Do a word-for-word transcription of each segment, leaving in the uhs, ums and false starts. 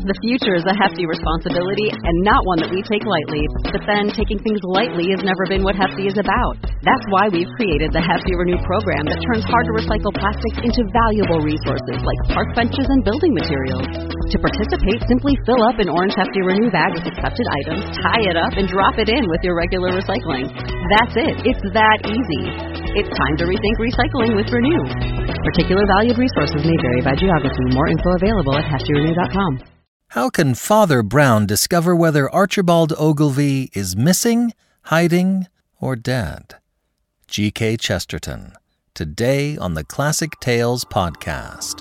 The future is a hefty responsibility and not one that we take lightly. But then, taking things lightly has never been what Hefty is about. That's why we've created the Hefty Renew program that turns hard-to-recycle plastics into valuable resources like park benches and building materials. To participate, simply fill up an orange Hefty Renew bag with accepted items, tie it up, and drop it in with your regular recycling. That's it. It's that easy. It's time to rethink recycling with Renew. Particular valued resources may vary by geography. More info available at hefty renew dot com. How can Father Brown discover whether Archibald Ogilvy is missing, hiding, or dead? G K Chesterton, today on the Classic Tales podcast.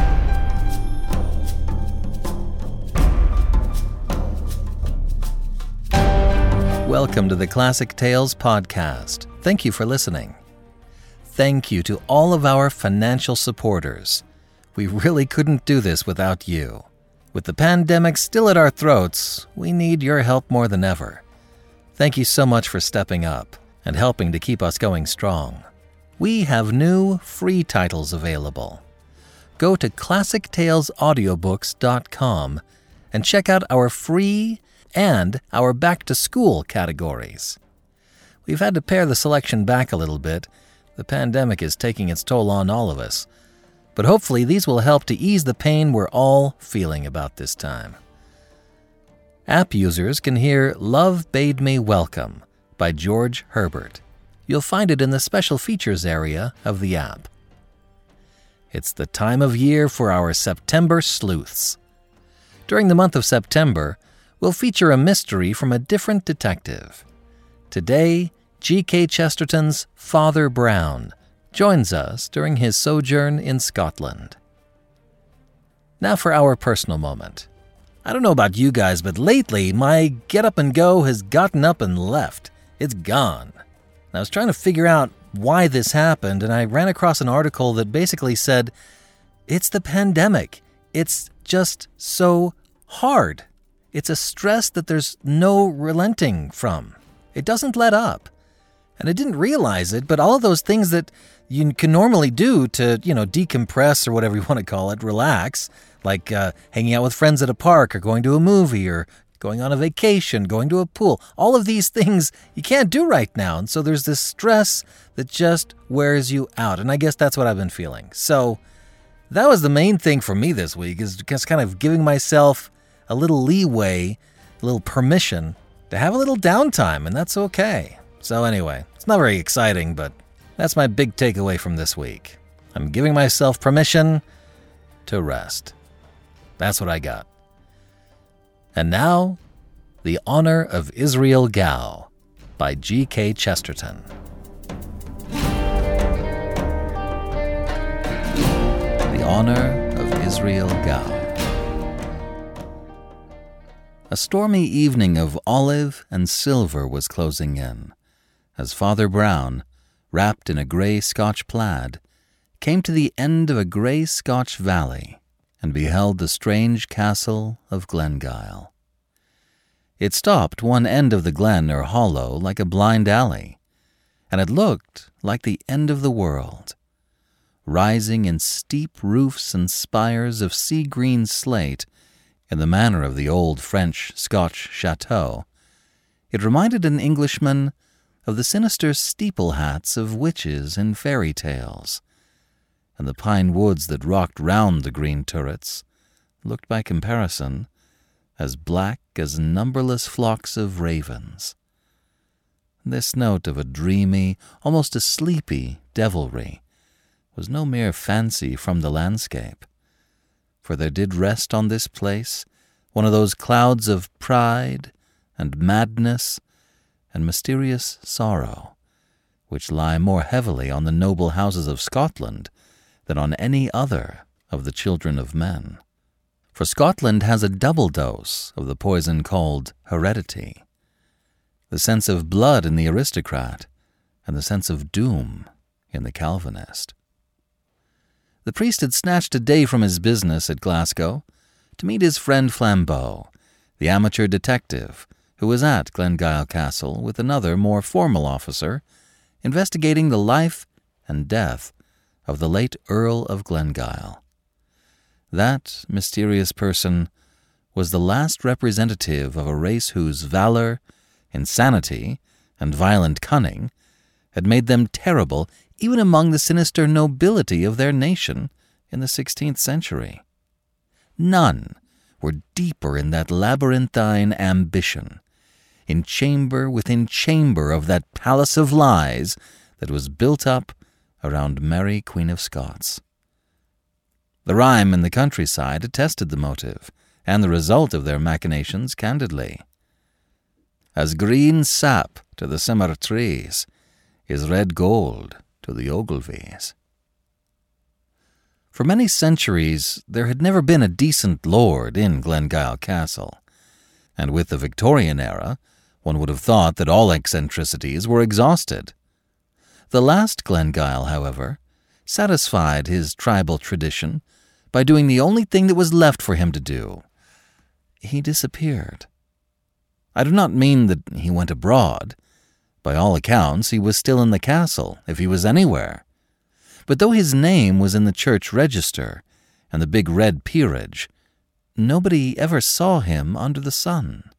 Welcome to the Classic Tales podcast. Thank you for listening. Thank you to all of our financial supporters. We really couldn't do this without you. With the pandemic still at our throats, we need your help more than ever. Thank you so much for stepping up and helping to keep us going strong. We have new free titles available. Go to classic tales audiobooks dot com and check out our free and our back-to-school categories. We've had to pare the selection back a little bit. The pandemic is taking its toll on all of us. But hopefully these will help to ease the pain we're all feeling about this time. App users can hear Love Bade Me Welcome by George Herbert. You'll find it in the special features area of the app. It's the time of year for our September sleuths. During the month of September, we'll feature a mystery from a different detective. Today, G K Chesterton's Father Brown joins us during his sojourn in Scotland. Now for our personal moment. I don't know about you guys, but lately my get up and go has gotten up and left. It's gone. And I was trying to figure out why this happened, and I ran across an article that basically said, it's the pandemic. It's just so hard. It's a stress that there's no relenting from. It doesn't let up. And I didn't realize it, but all of those things that you can normally do to, you know, decompress or whatever you want to call it, relax, like uh, hanging out with friends at a park or going to a movie or going on a vacation, going to a pool. All of these things you can't do right now. And so there's this stress that just wears you out. And I guess that's what I've been feeling. So that was the main thing for me this week, is just kind of giving myself a little leeway, a little permission to have a little downtime, and that's okay. So anyway, it's not very exciting, but that's my big takeaway from this week. I'm giving myself permission to rest. That's what I got. And now, The Honor of Israel Gow by G K Chesterton. The Honor of Israel Gow. A stormy evening of olive and silver was closing in, as Father Brown, wrapped in a grey Scotch plaid, came to the end of a grey Scotch valley and beheld the strange castle of Glengyle. It stopped one end of the glen or hollow like a blind alley, and it looked like the end of the world. Rising in steep roofs and spires of sea-green slate, in the manner of the old French-Scotch chateau, it reminded an Englishman of the sinister steeple hats of witches in fairy tales, and the pine woods that rocked round the green turrets looked by comparison as black as numberless flocks of ravens. This note of a dreamy, almost a sleepy devilry was no mere fancy from the landscape, for there did rest on this place one of those clouds of pride and madness and mysterious sorrow, which lie more heavily on the noble houses of Scotland than on any other of the children of men. For Scotland has a double dose of the poison called heredity, the sense of blood in the aristocrat and the sense of doom in the Calvinist. The priest had snatched a day from his business at Glasgow to meet his friend Flambeau, the amateur detective, who was at Glengyle Castle with another, more formal officer, investigating the life and death of the late Earl of Glengyle. That mysterious person was the last representative of a race whose valor, insanity, and violent cunning had made them terrible even among the sinister nobility of their nation in the sixteenth century. None were deeper in that labyrinthine ambition, in chamber within chamber of that palace of lies that was built up around Mary, Queen of Scots. The rhyme in the countryside attested the motive and the result of their machinations candidly. As green sap to the simmer trees is red gold to the Ogilvies. For many centuries there had never been a decent lord in Glengyle Castle, and with the Victorian era one would have thought that all eccentricities were exhausted. The last Glengyle, however, satisfied his tribal tradition by doing the only thing that was left for him to do. He disappeared. I do not mean that he went abroad. By all accounts, he was still in the castle, if he was anywhere. But though his name was in the church register and the big red peerage, nobody ever saw him under the sun.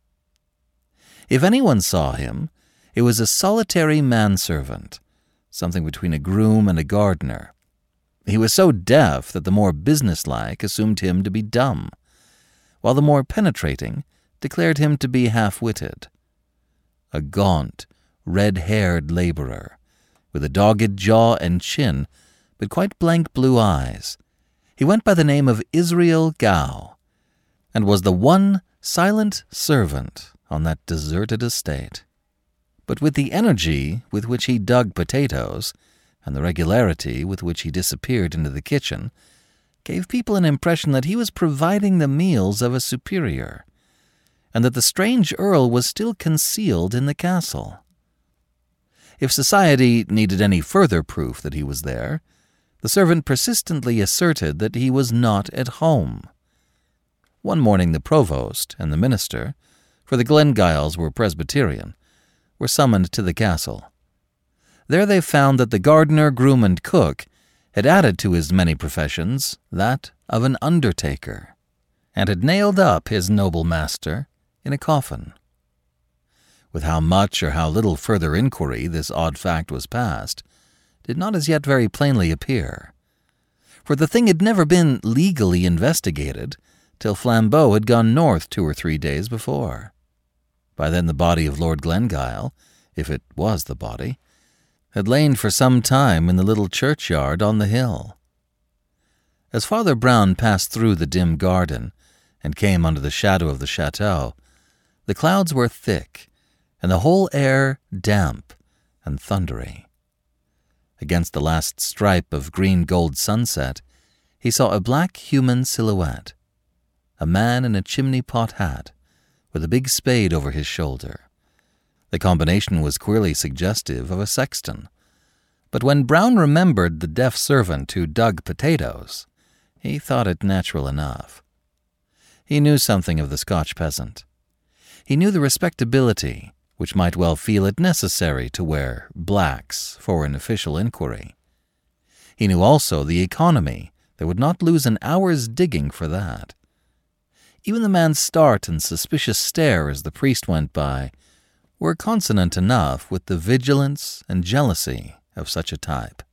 If anyone saw him, it was a solitary manservant, something between a groom and a gardener. He was so deaf that the more businesslike assumed him to be dumb, while the more penetrating declared him to be half-witted. A gaunt, red-haired labourer, with a dogged jaw and chin, but quite blank blue eyes, he went by the name of Israel Gow, and was the one silent servant on that deserted estate. But with the energy with which he dug potatoes, and the regularity with which he disappeared into the kitchen, gave people an impression that he was providing the meals of a superior, and that the strange earl was still concealed in the castle. If society needed any further proof that he was there, the servant persistently asserted that he was not at home. One morning the provost and the minister, for the Glengyles were Presbyterian, were summoned to the castle. There they found that the gardener, groom, and cook had added to his many professions that of an undertaker, and had nailed up his noble master in a coffin. With how much or how little further inquiry this odd fact was passed did not as yet very plainly appear, for the thing had never been legally investigated till Flambeau had gone north two or three days before. By then the body of Lord Glengyle, if it was the body, had lain for some time in the little churchyard on the hill. As Father Brown passed through the dim garden and came under the shadow of the chateau, the clouds were thick and the whole air damp and thundery. Against the last stripe of green-gold sunset, he saw a black human silhouette, a man in a chimney-pot hat, with a big spade over his shoulder. The combination was queerly suggestive of a sexton, but when Brown remembered the deaf servant who dug potatoes, he thought it natural enough. He knew something of the Scotch peasant. He knew the respectability which might well feel it necessary to wear blacks for an official inquiry. He knew also the economy that would not lose an hour's digging for that. Even the man's start and suspicious stare as the priest went by were consonant enough with the vigilance and jealousy of such a type.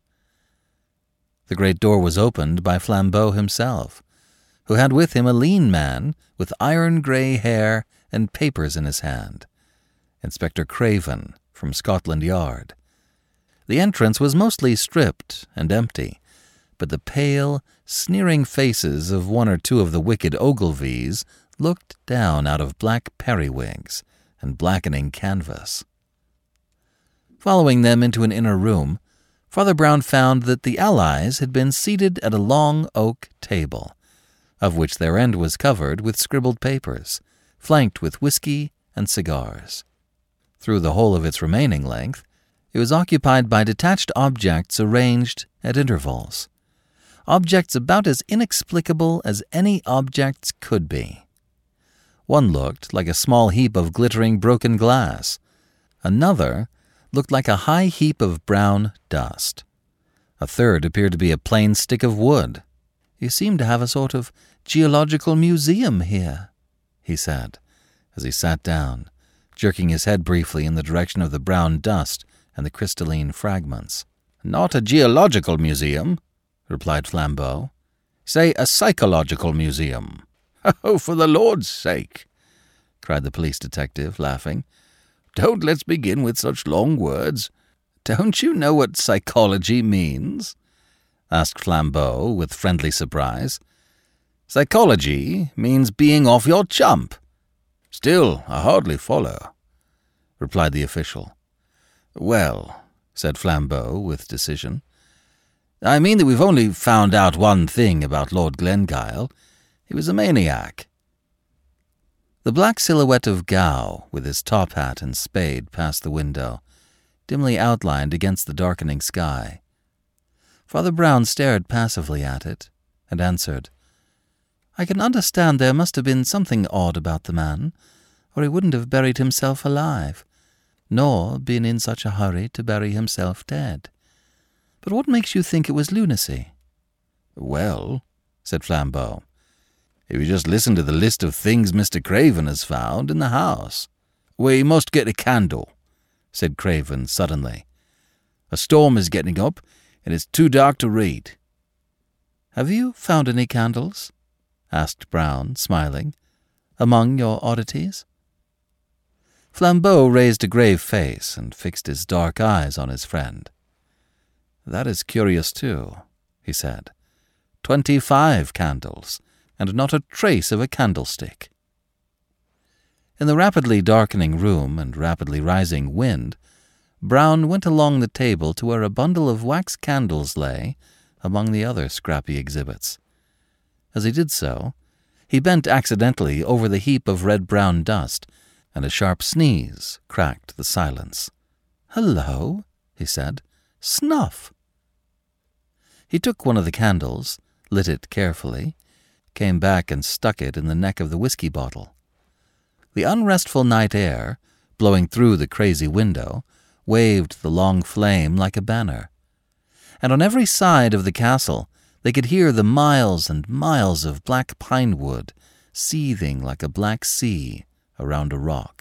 The great door was opened by Flambeau himself, who had with him a lean man with iron-grey hair and papers in his hand, Inspector Craven from Scotland Yard. The entrance was mostly stripped and empty, but the pale, sneering faces of one or two of the wicked Ogilvies looked down out of black periwigs and blackening canvas. Following them into an inner room, Father Brown found that the allies had been seated at a long oak table, of which their end was covered with scribbled papers, flanked with whiskey and cigars. Through the whole of its remaining length, it was occupied by detached objects arranged at intervals, objects about as inexplicable as any objects could be. One looked like a small heap of glittering broken glass. Another looked like a high heap of brown dust. A third appeared to be a plain stick of wood. You seem to have a sort of geological museum here, he said, as he sat down, jerking his head briefly in the direction of the brown dust and the crystalline fragments. "Not a geological museum," replied Flambeau. "Say a psychological museum." "Oh, for the Lord's sake," cried the police detective, laughing. "Don't let's begin with such long words. Don't you know what psychology means?" asked Flambeau with friendly surprise. "Psychology means being off your chump." "Still, I hardly follow," replied the official. "Well," said Flambeau with decision, "I mean that we've only found out one thing about Lord Glengyle. He was a maniac." The black silhouette of Gow, with his top hat and spade, passed the window, dimly outlined against the darkening sky. Father Brown stared passively at it, and answered, "I can understand there must have been something odd about the man, or he wouldn't have buried himself alive, nor been in such a hurry to bury himself dead. But what makes you think it was lunacy?" "Well," said Flambeau, "if you just listen to the list of things Mister Craven has found in the house—" "We must get a candle," said Craven suddenly. "A storm is getting up, and it's too dark to read." "Have you found any candles?" asked Brown, smiling, "among your oddities?" Flambeau raised a grave face and fixed his dark eyes on his friend. "That is curious, too," he said. "Twenty-five candles, and not a trace of a candlestick." In the rapidly darkening room and rapidly rising wind, Brown went along the table to where a bundle of wax candles lay among the other scrappy exhibits. As he did so, he bent accidentally over the heap of red-brown dust, and a sharp sneeze cracked the silence. "Hello," he said. "Snuff." He took one of the candles, lit it carefully, came back and stuck it in the neck of the whiskey bottle. The unrestful night air, blowing through the crazy window, waved the long flame like a banner. And on every side of the castle they could hear the miles and miles of black pine wood seething like a black sea around a rock.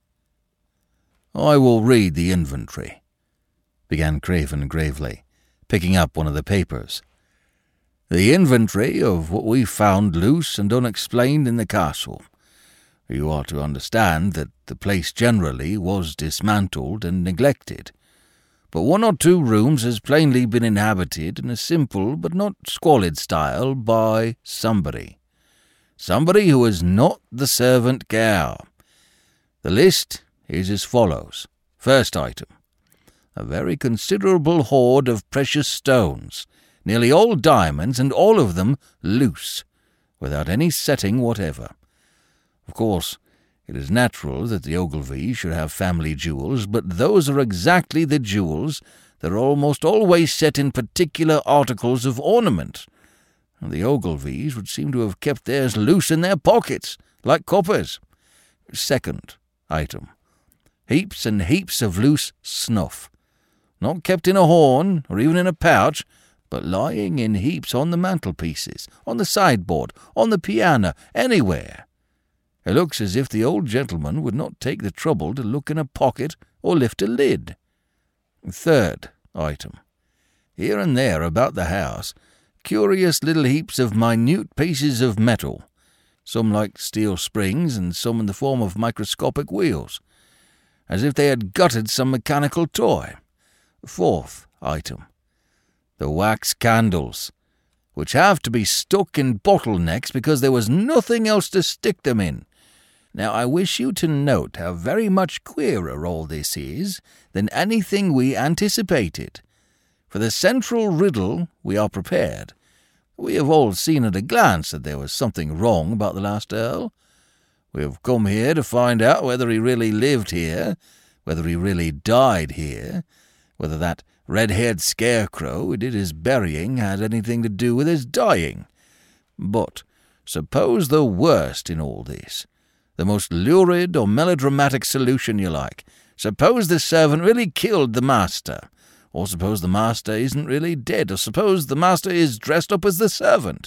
"I will read the inventory," began Craven gravely, picking up one of the papers. "The inventory of what we found loose and unexplained in the castle. You are to understand that the place generally was dismantled and neglected, but one or two rooms has plainly been inhabited in a simple but not squalid style by somebody. Somebody who is not the servant Gow. The list is as follows. First item. A very considerable hoard of precious stones, nearly all diamonds and all of them loose, without any setting whatever. Of course, it is natural that the Ogilvies should have family jewels, but those are exactly the jewels that are almost always set in particular articles of ornament. And the Ogilvies would seem to have kept theirs loose in their pockets, like coppers. Second item. Heaps and heaps of loose snuff, not kept in a horn or even in a pouch, but lying in heaps on the mantelpieces, on the sideboard, on the piano, anywhere. It looks as if the old gentleman would not take the trouble to look in a pocket or lift a lid. Third item. Here and there about the house, curious little heaps of minute pieces of metal, some like steel springs and some in the form of microscopic wheels, as if they had gutted some mechanical toy. Fourth item. The wax candles, which have to be stuck in bottlenecks because there was nothing else to stick them in. Now I wish you to note how very much queerer all this is than anything we anticipated. For the central riddle we are prepared. We have all seen at a glance that there was something wrong about the last Earl. We have come here to find out whether he really lived here, whether he really died here, whether that red-haired scarecrow who did his burying had anything to do with his dying. But suppose the worst in all this, the most lurid or melodramatic solution you like. Suppose the servant really killed the master, or suppose the master isn't really dead, or suppose the master is dressed up as the servant,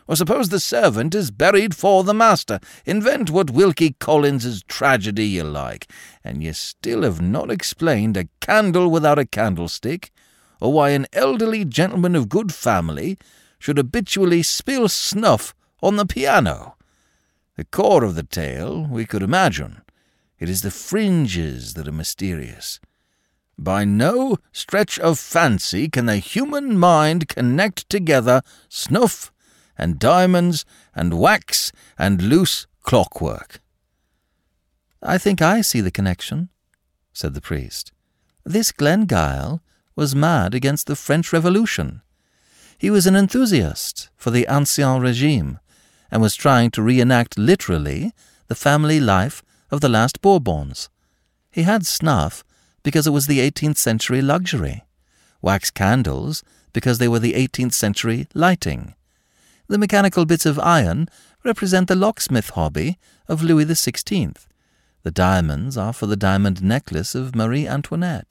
Or suppose the servant is buried for the master. Invent what Wilkie Collins's tragedy you like, and you still have not explained a candle without a candlestick, or why an elderly gentleman of good family should habitually spill snuff on the piano. The core of the tale we could imagine. It is the fringes that are mysterious. By no stretch of fancy can the human mind connect together snuff and diamonds and wax and loose clockwork. I think I see the connection, said the priest. This Glengyle was mad against the French Revolution. He was an enthusiast for the Ancien Regime and was trying to reenact literally the family life of the last Bourbons. He had snuff because it was the eighteenth century luxury, wax candles because they were the eighteenth century lighting. The mechanical bits of iron represent the locksmith hobby of Louis the Sixteenth. The diamonds are for the diamond necklace of Marie Antoinette.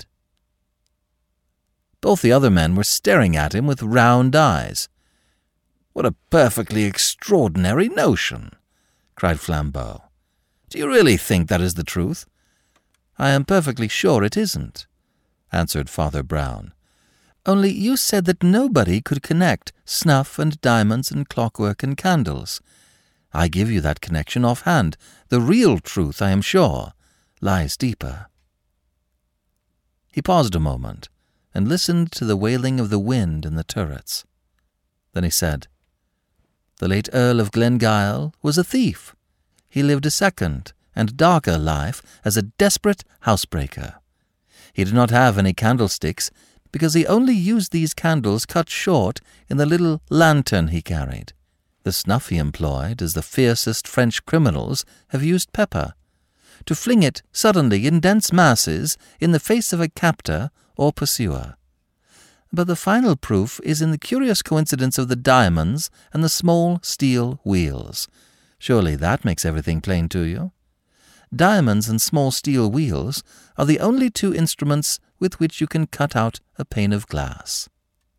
Both the other men were staring at him with round eyes. "What a perfectly extraordinary notion!" cried Flambeau. "Do you really think that is the truth?" "I am perfectly sure it isn't," answered Father Brown. "Only you said that nobody could connect snuff and diamonds and clockwork and candles. I give you that connection offhand. The real truth, I am sure, lies deeper." He paused a moment and listened to the wailing of the wind in the turrets. Then he said, "The late Earl of Glengyle was a thief. He lived a second and darker life as a desperate housebreaker. He did not have any candlesticks because he only used these candles cut short in the little lantern he carried. The snuff he employed as the fiercest French criminals have used pepper, to fling it suddenly in dense masses in the face of a captor or pursuer. But the final proof is in the curious coincidence of the diamonds and the small steel wheels. Surely that makes everything plain to you? Diamonds and small steel wheels are the only two instruments with which you can cut out a pane of glass."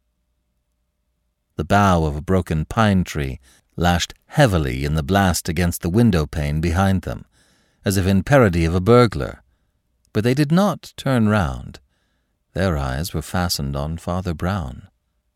The bough of a broken pine tree lashed heavily in the blast against the window pane behind them, as if in parody of a burglar. But they did not turn round. Their eyes were fastened on Father Brown.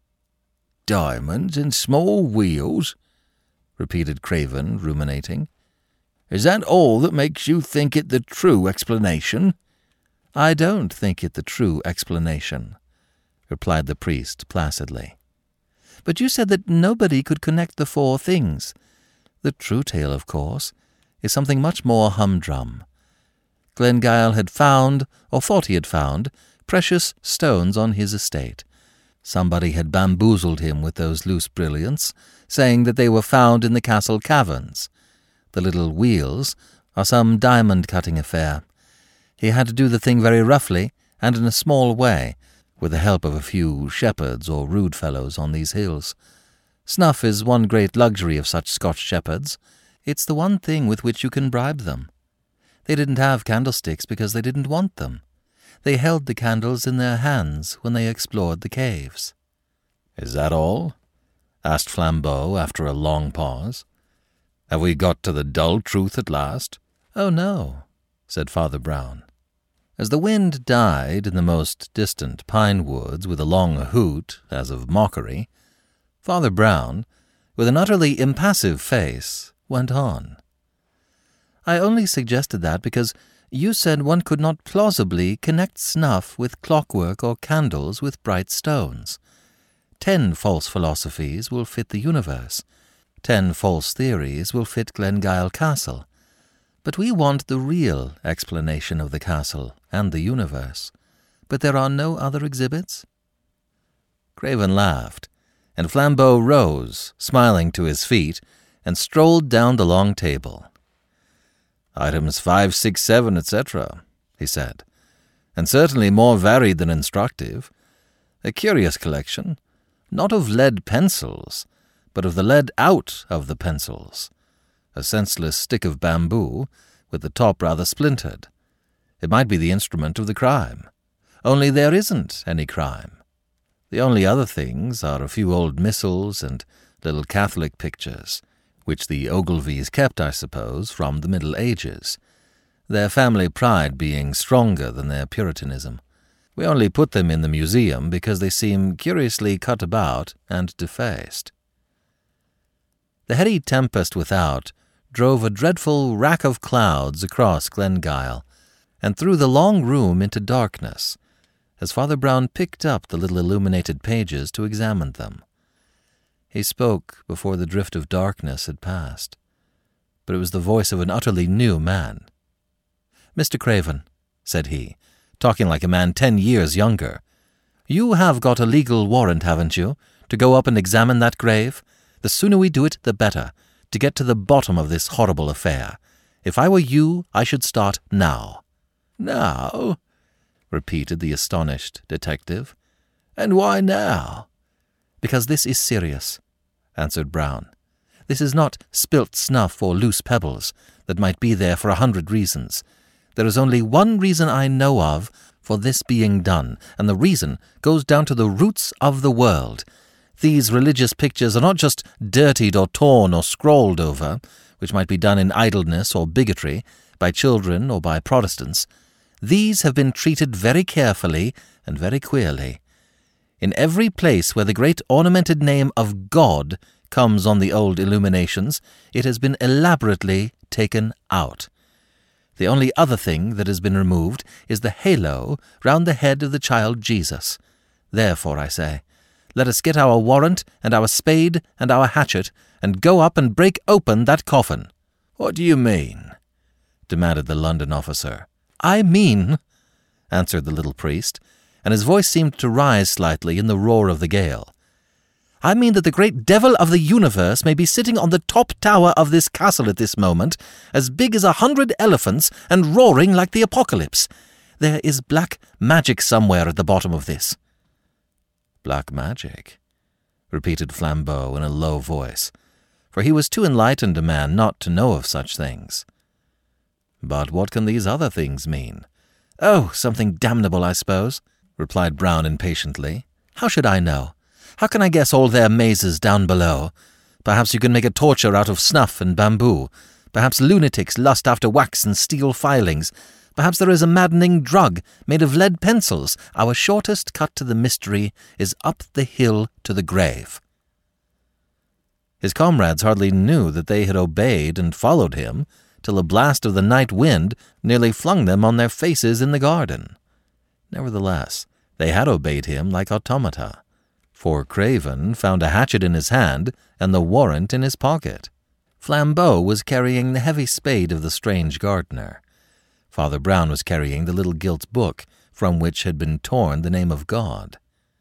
"Diamonds and small wheels?" repeated Craven, ruminating. "Is that all that makes you think it the true explanation?" "I don't think it the true explanation," replied the priest placidly. "But you said that nobody could connect the four things. The true tale, of course, is something much more humdrum. Glengyle had found, or thought he had found, precious stones on his estate. Somebody had bamboozled him with those loose brilliants, saying that they were found in the castle caverns. The little wheels are some diamond-cutting affair. He had to do the thing very roughly and in a small way, with the help of a few shepherds or rude fellows on these hills. Snuff is one great luxury of such Scotch shepherds. It's the one thing with which you can bribe them. They didn't have candlesticks because they didn't want them. They held the candles in their hands when they explored the caves." "Is that all?" asked Flambeau after a long pause. "Have we got to the dull truth at last?" "Oh, no," said Father Brown. As the wind died in the most distant pine woods with a long hoot, as of mockery, Father Brown, with an utterly impassive face, went on. "I only suggested that because you said one could not plausibly connect snuff with clockwork or candles with bright stones. Ten false philosophies will fit the universe. Ten false theories will fit Glengyle Castle. But we want the real explanation of the castle and the universe. But there are no other exhibits?" Craven laughed, and Flambeau rose, smiling to his feet, and strolled down the long table. "Items five, six, seven, et cetera, he said, "and certainly more varied than instructive. A curious collection, not of lead pencils, but of the lead out of the pencils. A senseless stick of bamboo, with the top rather splintered. It might be the instrument of the crime. Only there isn't any crime. The only other things are a few old missals and little Catholic pictures, which the Ogilvies kept, I suppose, from the Middle Ages, their family pride being stronger than their Puritanism. We only put them in the museum because they seem curiously cut about and defaced. The heady tempest without drove a dreadful rack of clouds across Glengyle and threw the long room into darkness as Father Brown picked up the little illuminated pages to examine them. He spoke before the drift of darkness had passed, but it was the voice of an utterly new man. "Mister Craven," said he, talking like a man ten years younger, "you have got a legal warrant, haven't you, to go up and examine that grave? The sooner we do it, the better, to get to the bottom of this horrible affair. If I were you, I should start now." "Now?" repeated the astonished detective. "And why now?" "Because this is serious," answered Brown. "This is not spilt snuff or loose pebbles that might be there for a hundred reasons. There is only one reason I know of for this being done, and the reason goes down to the roots of the world. These religious pictures are not just dirtied or torn or scrawled over, which might be done in idleness or bigotry, by children or by Protestants. These have been treated very carefully and very queerly. In every place where the great ornamented name of God comes on the old illuminations, it has been elaborately taken out. The only other thing that has been removed is the halo round the head of the child Jesus. Therefore, I say, let us get our warrant and our spade and our hatchet and go up and break open that coffin." "What do you mean?" demanded the London officer. "I mean," answered the little priest, and his voice seemed to rise slightly in the roar of the gale, "I mean that the great devil of the universe may be sitting on the top tower of this castle at this moment, as big as a hundred elephants and roaring like the apocalypse. There is black magic somewhere at the bottom of this." "Black magic?" repeated Flambeau in a low voice, for he was too enlightened a man not to know of such things. "But what can these other things mean?" "Oh, something damnable, I suppose," replied Brown impatiently. "How should I know? How can I guess all their mazes down below? Perhaps you can make a torture out of snuff and bamboo. Perhaps lunatics lust after wax and steel filings. Perhaps there is a maddening drug made of lead pencils. Our shortest cut to the mystery is up the hill to the grave." His comrades hardly knew that they had obeyed and followed him till a blast of the night wind nearly flung them on their faces in the garden. Nevertheless, they had obeyed him like automata, for Craven found a hatchet in his hand and the warrant in his pocket. Flambeau was carrying the heavy spade of the strange gardener. Father Brown was carrying the little gilt book from which had been torn the name of God.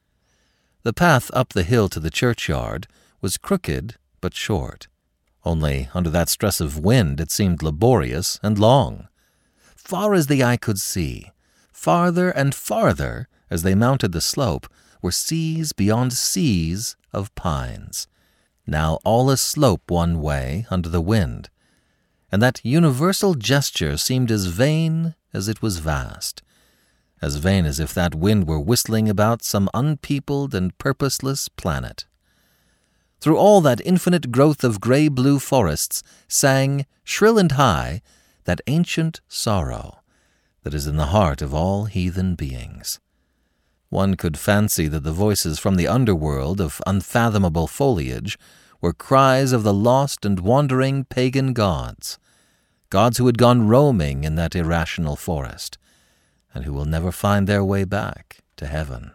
The path up the hill to the churchyard was crooked but short. Only under that stress of wind it seemed laborious and long. Far as the eye could see, farther and farther as they mounted the slope, were seas beyond seas of pines, now all aslope one way under the wind, and that universal gesture seemed as vain as it was vast, as vain as if that wind were whistling about some unpeopled and purposeless planet. Through all that infinite growth of grey-blue forests sang, shrill and high, that ancient sorrow that is in the heart of all heathen beings. One could fancy that the voices from the underworld of unfathomable foliage were cries of the lost and wandering pagan gods, gods who had gone roaming in that irrational forest, and who will never find their way back to heaven.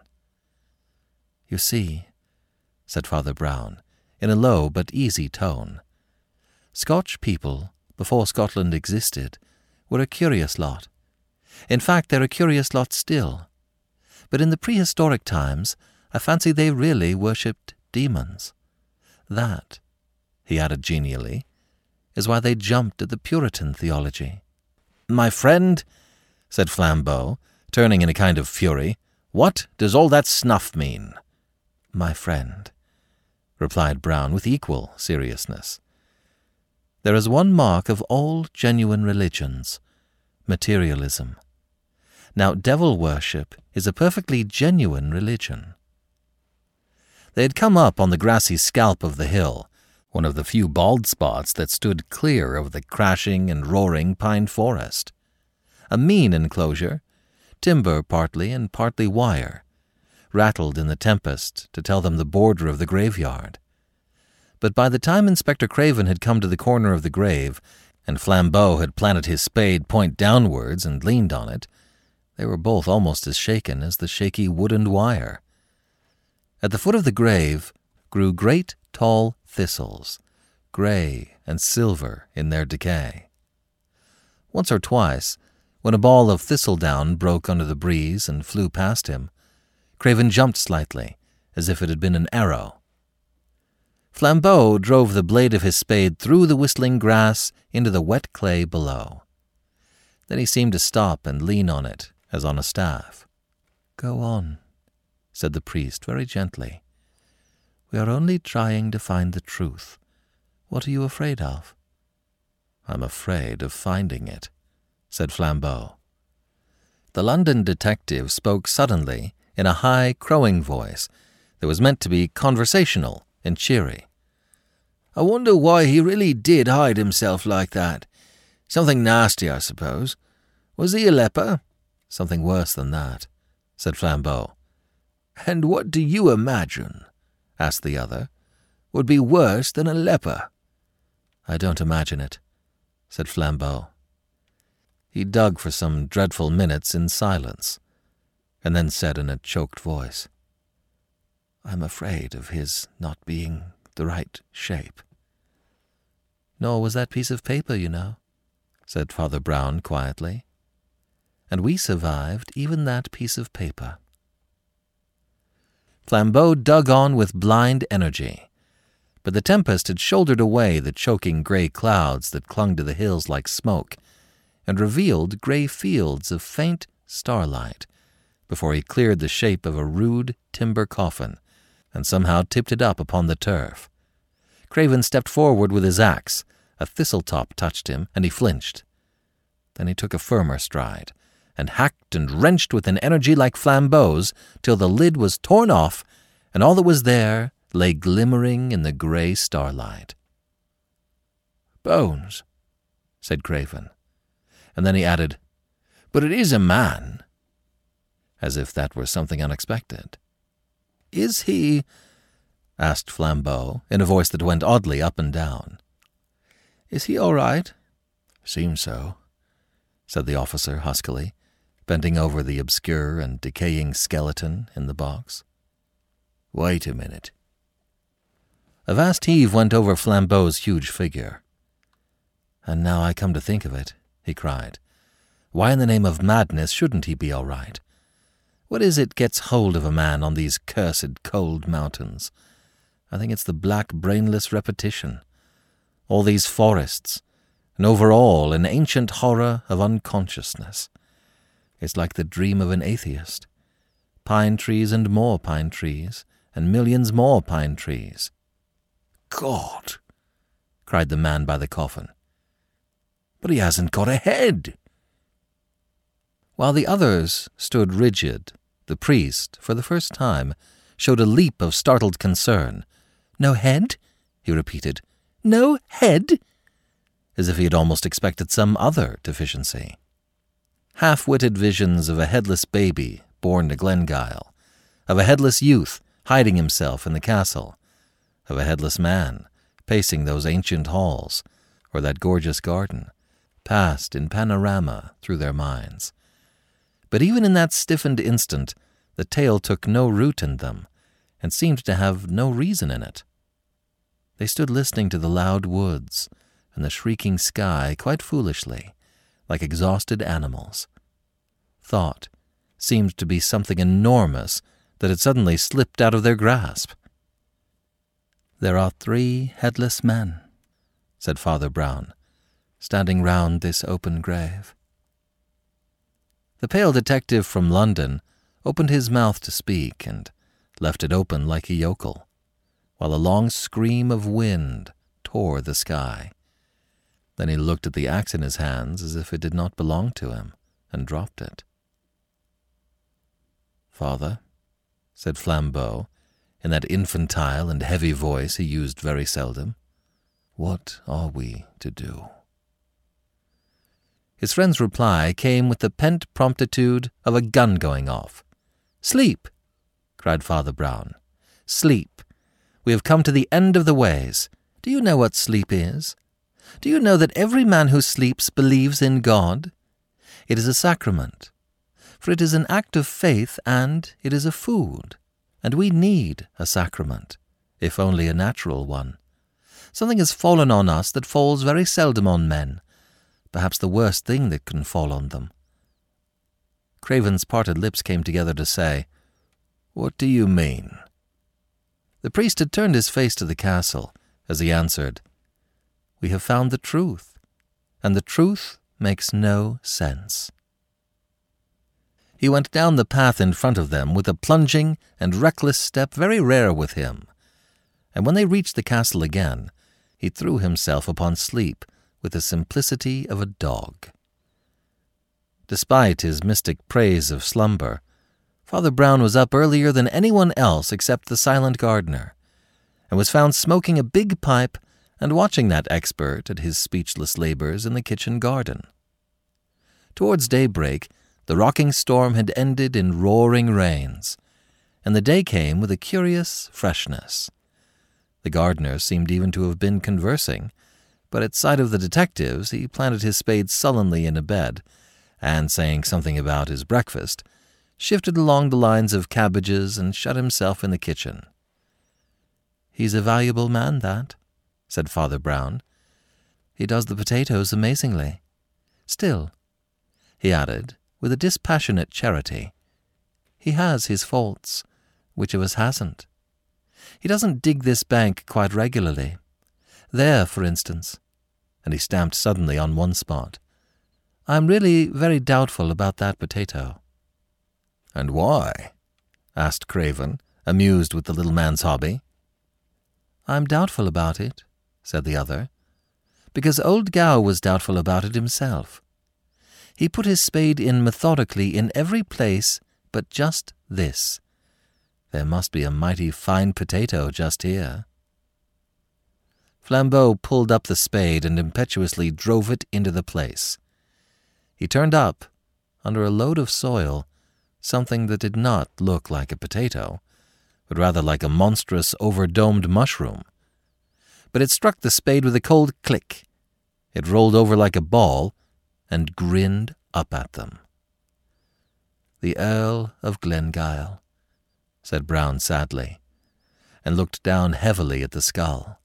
"You see," said Father Brown, in a low but easy tone, "Scotch people, before Scotland existed, were a curious lot. In fact, they're a curious lot still. But in the prehistoric times, I fancy they really worshipped demons. That," he added genially, "is why they jumped at the Puritan theology." "My friend," said Flambeau, turning in a kind of fury, "what does all that snuff mean?" "My friend," replied Brown with equal seriousness, "there is one mark of all genuine religions, materialism. Now, devil worship is a perfectly genuine religion. They had come up on the grassy scalp of the hill, one of the few bald spots that stood clear of the crashing and roaring pine forest. A mean enclosure, timber partly and partly wire, rattled in the tempest to tell them the border of the graveyard. But by the time Inspector Craven had come to the corner of the grave, and Flambeau had planted his spade point downwards and leaned on it, they were both almost as shaken as the shaky wood and wire. At the foot of the grave grew great tall thistles, grey and silver in their decay. Once or twice, when a ball of thistledown broke under the breeze and flew past him, Craven jumped slightly, as if it had been an arrow. Flambeau drove the blade of his spade through the whistling grass into the wet clay below. Then he seemed to stop and lean on it, as on a staff. "Go on," said the priest very gently. "We are only trying to find the truth. What are you afraid of?" "I'm afraid of finding it," said Flambeau. The London detective spoke suddenly in a high, crowing voice that was meant to be conversational and cheery. "I wonder why he really did hide himself like that. Something nasty, I suppose. Was he a leper?" "Something worse than that," said Flambeau. "And what do you imagine," asked the other, "would be worse than a leper?" "I don't imagine it," said Flambeau. He dug for some dreadful minutes in silence, and then said in a choked voice, "I'm afraid of his not being the right shape." "Nor was that piece of paper, you know," said Father Brown quietly. "And we survived even that piece of paper." Flambeau dug on with blind energy, but the tempest had shouldered away the choking grey clouds that clung to the hills like smoke, and revealed grey fields of faint starlight, before he cleared the shape of a rude timber coffin, and somehow tipped it up upon the turf. Craven stepped forward with his axe. A thistle-top touched him, and he flinched. Then he took a firmer stride, and hacked and wrenched with an energy like Flambeau's, till the lid was torn off, and all that was there lay glimmering in the grey starlight. "Bones," said Craven, and then he added, "But it is a man," as if that were something unexpected. "Is he—" asked Flambeau, in a voice that went oddly up and down. "Is he all right?" "Seems so," said the officer huskily, bending over the obscure and decaying skeleton in the box. "Wait a minute." A vast heave went over Flambeau's huge figure. "And now I come to think of it," he cried, "why in the name of madness shouldn't he be all right? What is it gets hold of a man on these cursed cold mountains? I think it's the black brainless repetition. All these forests, and over all an ancient horror of unconsciousness. It's like the dream of an atheist. Pine trees and more pine trees, and millions more pine trees." "God!" cried the man by the coffin. "But he hasn't got a head!" While the others stood rigid, the priest, for the first time, showed a leap of startled concern. "No head?" he repeated. "No head?" As if he had almost expected some other deficiency. Half-witted visions of a headless baby born to Glengyle, of a headless youth hiding himself in the castle, of a headless man pacing those ancient halls or that gorgeous garden, passed in panorama through their minds. But even in that stiffened instant, the tale took no root in them, and seemed to have no reason in it. They stood listening to the loud woods and the shrieking sky quite foolishly, like exhausted animals. Thought seemed to be something enormous that had suddenly slipped out of their grasp. "There are three headless men," said Father Brown, "standing round this open grave." The pale detective from London opened his mouth to speak and left it open like a yokel, while a long scream of wind tore the sky. Then he looked at the axe in his hands as if it did not belong to him, and dropped it. "Father," said Flambeau, in that infantile and heavy voice he used very seldom. "What are we to do?" His friend's reply came with the pent promptitude of a gun going off. "Sleep!" cried Father Brown. "Sleep! We have come to the end of the ways. Do you know what sleep is? Do you know that every man who sleeps believes in God? It is a sacrament, for it is an act of faith and it is a food, and we need a sacrament, if only a natural one. Something has fallen on us that falls very seldom on men, perhaps the worst thing that can fall on them." Craven's parted lips came together to say, "What do you mean?" The priest had turned his face to the castle as he answered, "We have found the truth, and the truth makes no sense." He went down the path in front of them with a plunging and reckless step very rare with him, and when they reached the castle again, he threw himself upon sleep with the simplicity of a dog. Despite his mystic praise of slumber, Father Brown was up earlier than anyone else except the silent gardener, and was found smoking a big pipe and watching that expert at his speechless labors in the kitchen garden. Towards daybreak, the rocking storm had ended in roaring rains, and the day came with a curious freshness. The gardener seemed even to have been conversing, but at sight of the detectives he planted his spade sullenly in a bed, and, saying something about his breakfast, shifted along the lines of cabbages and shut himself in the kitchen. "He's a valuable man, that," said Father Brown. "He does the potatoes amazingly. Still," he added, with a dispassionate charity, "he has his faults. Which of us hasn't? He doesn't dig this bank quite regularly. There, for instance," and he stamped suddenly on one spot. "I'm really very doubtful about that potato." "And why?" asked Craven, amused with the little man's hobby. "I'm doubtful about it," said the other, "because old Gow was doubtful about it himself. He put his spade in methodically in every place but just this. There must be a mighty fine potato just here." Flambeau pulled up the spade and impetuously drove it into the place. He turned up, under a load of soil, something that did not look like a potato, but rather like a monstrous over-domed mushroom. But it struck the spade with a cold click. It rolled over like a ball and grinned up at them. "The Earl of Glengyle," said Brown sadly, and looked down heavily at the skull.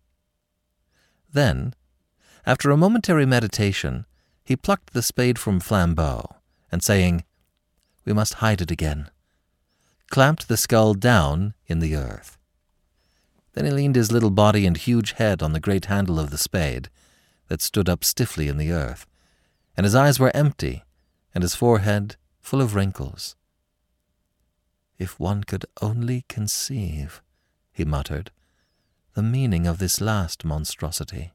Then, after a momentary meditation, he plucked the spade from Flambeau, and saying, "We must hide it again," clamped the skull down in the earth. Then he leaned his little body and huge head on the great handle of the spade that stood up stiffly in the earth, and his eyes were empty, and his forehead full of wrinkles. "If one could only conceive," he muttered, "the meaning of this last monstrosity."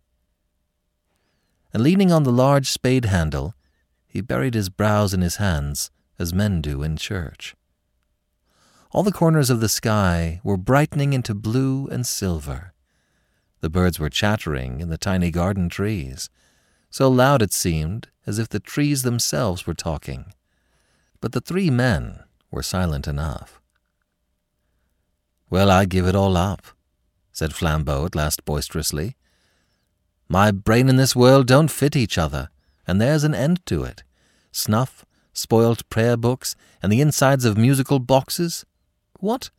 And leaning on the large spade handle, he buried his brows in his hands, as men do in church. All the corners of the sky were brightening into blue and silver. The birds were chattering in the tiny garden trees, so loud it seemed as if the trees themselves were talking. But the three men were silent enough. "Well, I give it all up," said Flambeau at last boisterously. "My brain and this world don't fit each other, and there's an end to it. Snuff, spoilt prayer books, and the insides of musical boxes. What?"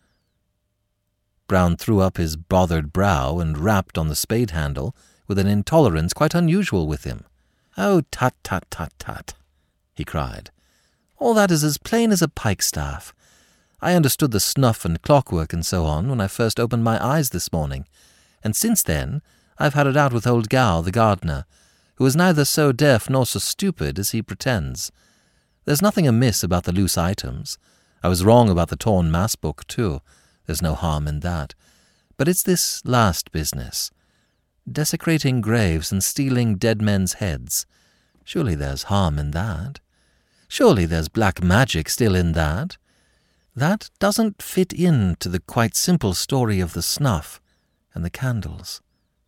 Brown threw up his bothered brow and rapped on the spade handle with an intolerance quite unusual with him. "Oh, tut, tut, tut, tut," he cried. "All that is as plain as a pikestaff. I understood the snuff and clockwork and so on when I first opened my eyes this morning, and since then I've had it out with old Gow, the gardener, who is neither so deaf nor so stupid as he pretends. There's nothing amiss about the loose items. I was wrong about the torn mass book, too. There's no harm in that. But it's this last business. Desecrating graves and stealing dead men's heads. Surely there's harm in that. Surely there's black magic still in that. That doesn't fit into the quite simple story of the snuff and the candles.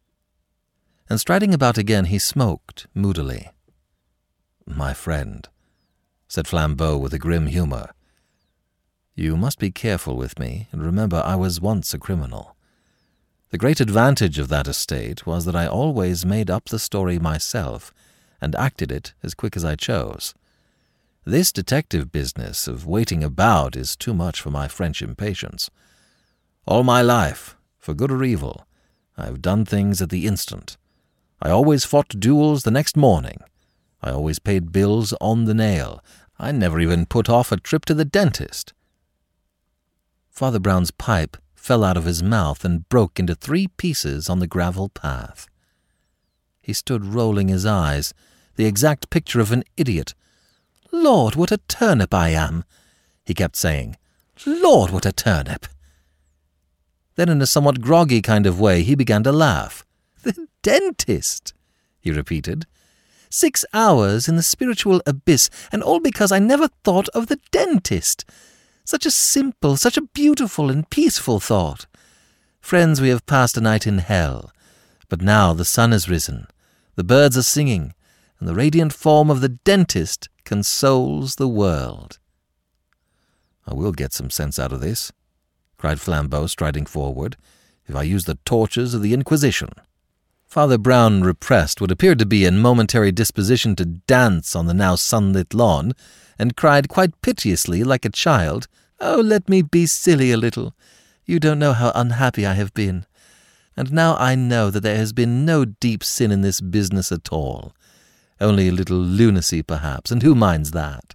And striding about again, he smoked moodily. "My friend," said Flambeau with a grim humour, "you must be careful with me, and remember I was once a criminal. The great advantage of that estate was that I always made up the story myself and acted it as quick as I chose. This detective business of waiting about is too much for my French impatience. All my life, for good or evil, I have done things at the instant. I always fought duels the next morning. I always paid bills on the nail. I never even put off a trip to the dentist." Father Brown's pipe fell out of his mouth and broke into three pieces on the gravel path. He stood rolling his eyes, the exact picture of an idiot. "Lord, what a turnip I am!" he kept saying. "Lord, what a turnip!" Then in a somewhat groggy kind of way he began to laugh. "The dentist," he repeated. "Six hours in the spiritual abyss, and all because I never thought of the dentist. Such a simple, such a beautiful and peaceful thought. Friends, we have passed a night in hell, but now the sun has risen, the birds are singing, and the radiant form of the dentist consoles the world." "I will get some sense out of this," cried Flambeau, striding forward, "if I use the tortures of the Inquisition." Father Brown repressed what appeared to be a momentary disposition to dance on the now sunlit lawn, and cried quite piteously like a child, "Oh, let me be silly a little. You don't know how unhappy I have been. And now I know that there has been no deep sin in this business at all. Only a little lunacy, perhaps, and who minds that?"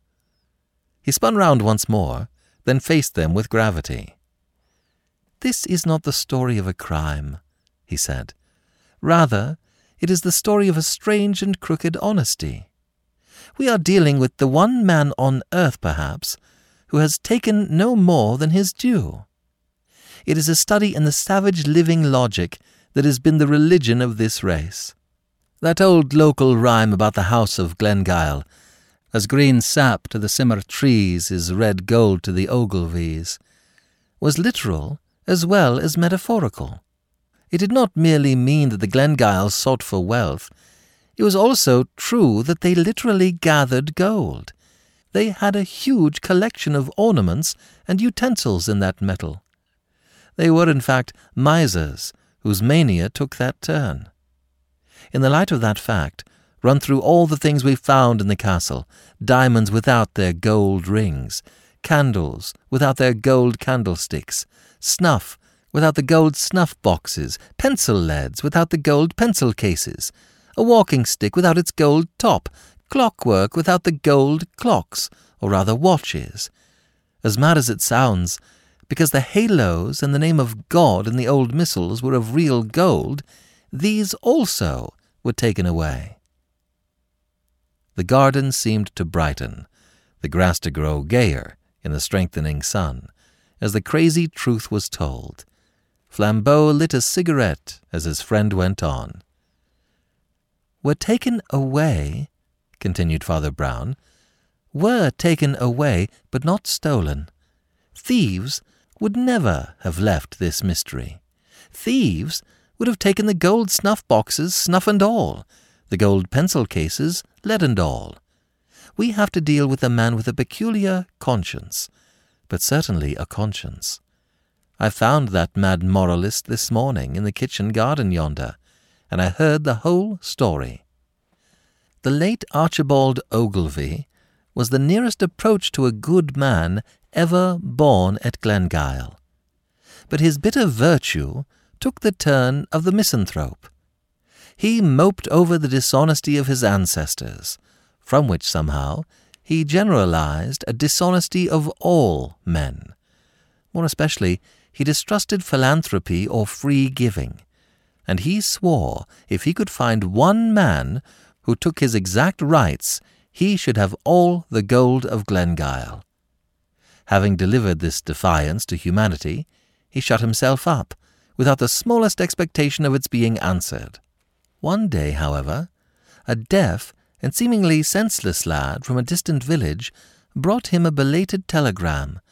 He spun round once more, then faced them with gravity. "This is not the story of a crime," he said. "Rather, it is the story of a strange and crooked honesty. We are dealing with the one man on earth, perhaps, who has taken no more than his due. It is a study in the savage living logic that has been the religion of this race. That old local rhyme about the house of Glengyle, as green sap to the simmer trees is red gold to the Ogilvies, was literal as well as metaphorical. It did not merely mean that the Glengyles sought for wealth. It was also true that they literally gathered gold. They had a huge collection of ornaments and utensils in that metal. They were, in fact, misers whose mania took that turn. In the light of that fact, run through all the things we found in the castle, diamonds without their gold rings, candles without their gold candlesticks, snuff without the gold snuff boxes, pencil leads without the gold pencil cases, a walking stick without its gold top, clockwork without the gold clocks, or rather watches. As mad as it sounds, because the halos and the name of God in the old missals were of real gold, these also were taken away. The garden seemed to brighten, the grass to grow gayer in the strengthening sun, as the crazy truth was told. Flambeau lit a cigarette as his friend went on. "Were taken away," continued Father Brown, "were taken away, but not stolen. Thieves would never have left this mystery. Thieves would have taken the gold snuff-boxes, snuff and all, the gold pencil cases, lead and all. We have to deal with a man with a peculiar conscience, but certainly a conscience. I found that mad moralist this morning in the kitchen garden yonder, and I heard the whole story. The late Archibald Ogilvy was the nearest approach to a good man ever born at Glengyle. But his bitter virtue took the turn of the misanthrope. He moped over the dishonesty of his ancestors, from which somehow he generalized a dishonesty of all men. More especially, he distrusted philanthropy or free giving, and he swore if he could find one man who took his exact rights, he should have all the gold of Glengyle. Having delivered this defiance to humanity, he shut himself up, without the smallest expectation of its being answered. One day, however, a deaf and seemingly senseless lad from a distant village brought him a belated telegram,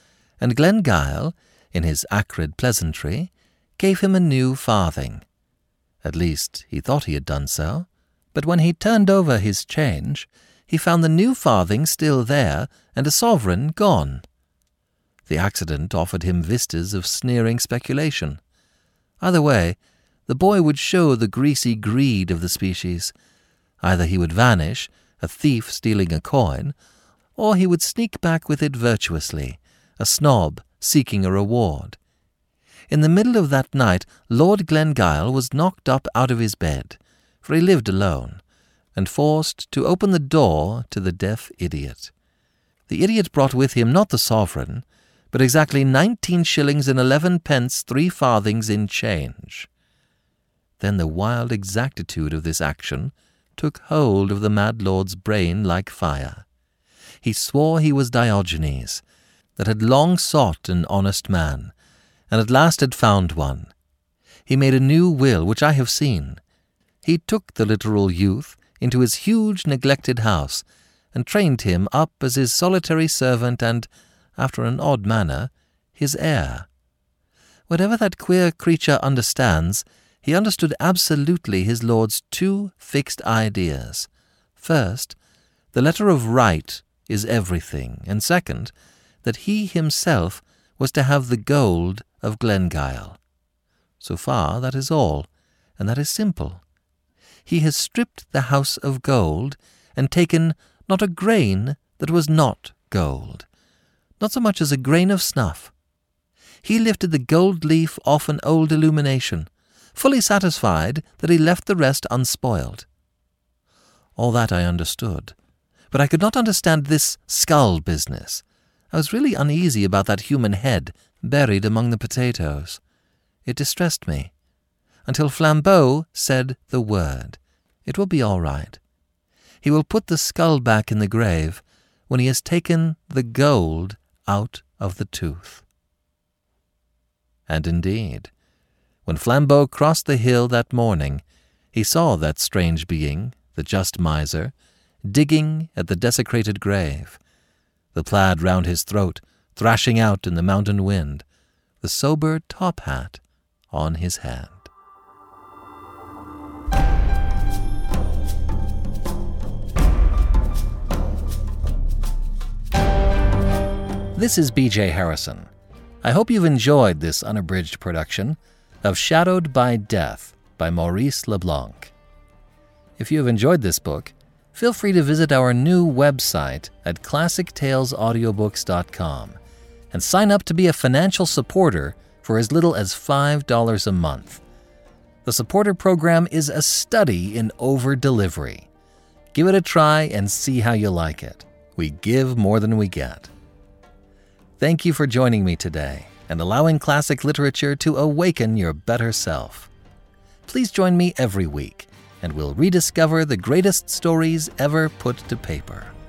and Glengyle, in his acrid pleasantry, gave him a new farthing. At least he thought he had done so, but when he turned over his change, he found the new farthing still there and a sovereign gone. The accident offered him vistas of sneering speculation. Either way, the boy would show the greasy greed of the species. Either he would vanish, a thief stealing a coin, or he would sneak back with it virtuously, a snob seeking a reward. In the middle of that night, Lord Glengyle was knocked up out of his bed, for he lived alone, and forced to open the door to the deaf idiot. The idiot brought with him not the sovereign, but exactly nineteen shillings and eleven pence three farthings in change. Then the wild exactitude of this action took hold of the mad lord's brain like fire. He swore he was Diogenes, that had long sought an honest man, and at last had found one. He made a new will, which I have seen. He took the literal youth into his huge neglected house, and trained him up as his solitary servant and, after an odd manner, his heir. Whatever that queer creature understands, he understood absolutely his lord's two fixed ideas. First, the letter of right is everything, and second, that he himself was to have the gold of Glengyle. So far, that is all, and that is simple. He has stripped the house of gold and taken not a grain that was not gold, not so much as a grain of snuff. He lifted the gold leaf off an old illumination, fully satisfied that he left the rest unspoiled. All that I understood, but I could not understand this skull business. I was really uneasy about that human head buried among the potatoes. It distressed me, until Flambeau said the word. It will be all right. He will put the skull back in the grave when he has taken the gold out of the tooth. And indeed, when Flambeau crossed the hill that morning, he saw that strange being, the just miser, digging at the desecrated grave, the plaid round his throat thrashing out in the mountain wind, the sober top hat on his hand. This is B J Harrison. I hope you've enjoyed this unabridged production of Shadowed by Death by Maurice LeBlanc. If you have enjoyed this book, feel free to visit our new website at classic tales audiobooks dot com and sign up to be a financial supporter for as little as five dollars a month. The supporter program is a study in over-delivery. Give it a try and see how you like it. We give more than we get. Thank you for joining me today and allowing classic literature to awaken your better self. Please join me every week, and we'll rediscover the greatest stories ever put to paper.